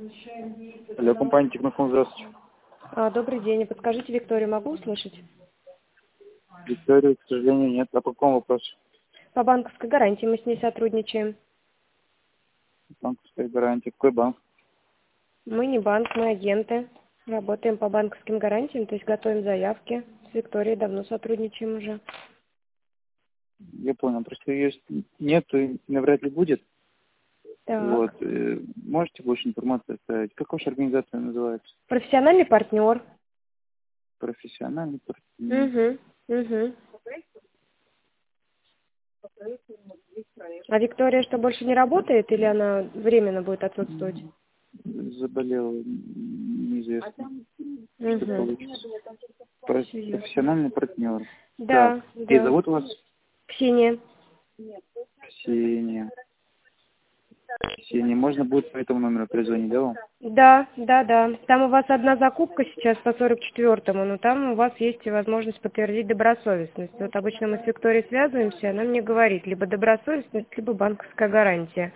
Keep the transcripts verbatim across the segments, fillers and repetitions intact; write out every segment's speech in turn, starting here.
Алло, компания Технофон, здравствуйте. А, добрый день. Подскажите, Викторию могу услышать? Виктория, к сожалению, нет. А по какому вопросу? По банковской гарантии мы с ней сотрудничаем. Банковская гарантия. Какой банк? Мы не банк, мы агенты. Работаем по банковским гарантиям, то есть готовим заявки. С Викторией давно сотрудничаем уже. Я понял. Просто ее нет и навряд ли будет. Вот. Так. э, Можете больше информации оставить? Как ваша организация называется? Профессиональный партнер. Профессиональный партнер. Угу. Угу. А Виктория что, больше не работает или она временно будет отсутствовать? Заболела, неизвестно, что Угу. получится. Профессиональный партнер. Так, Да, и да. зовут вас? Ксения. Ксения. Ксения, можно будет по этому номеру перезвонить, да, вам? Да, да, да. Там у вас одна закупка сейчас по сорок четвёртому, но там у вас есть возможность подтвердить добросовестность. Вот обычно мы с Викторией связываемся, она мне говорит, либо добросовестность, либо банковская гарантия.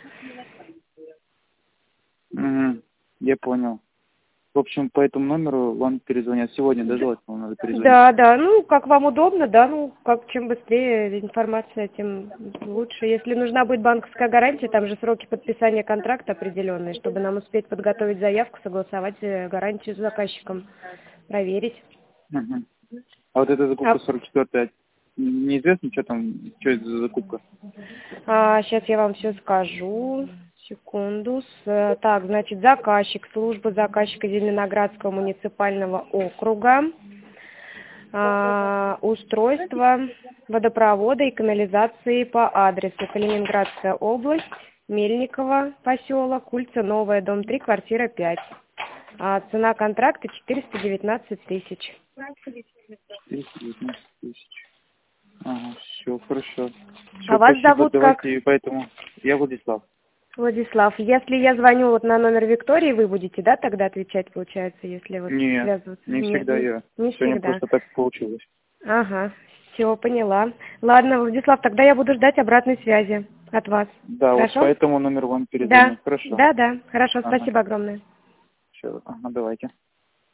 Угу, я понял. В общем, по этому номеру вам перезвонят сегодня, да, желательно вам надо перезвонить? Да, да, ну, как вам удобно, да, ну, как чем быстрее информация, тем лучше. Если нужна будет банковская гарантия, там же сроки подписания контракта определенные, чтобы нам успеть подготовить заявку, согласовать э, гарантию с заказчиком, проверить. Угу. А вот эта закупка А, сорок четвёртая, неизвестно, что там, что это за закупка? а, сейчас я вам все скажу. Секунду. С- Так, значит, заказчик, служба заказчика Зеленоградского муниципального округа. А, устройство водопровода и канализации по адресу Калининградская область, Мельниково, поселок, улица Новая, дом три, квартира пять. А цена контракта четыреста девятнадцать тысяч. четыреста девятнадцать тысяч. Ага, все, хорошо. А Все, вас спасибо, зовут как? давайте, поэтому я Владислав. Владислав. Если я звоню вот на номер Виктории, вы будете, да, тогда отвечать, получается, если вот Нет, связываться? не Нет, всегда не, я. не Сегодня всегда. просто так получилось. Ага, все, поняла. Ладно, Владислав, тогда я буду ждать обратной связи от вас. Да, вот по Хорошо? этому номеру вам Да, перезвоню. Хорошо. да, да. Хорошо, Ага, спасибо огромное. все, ага, давайте.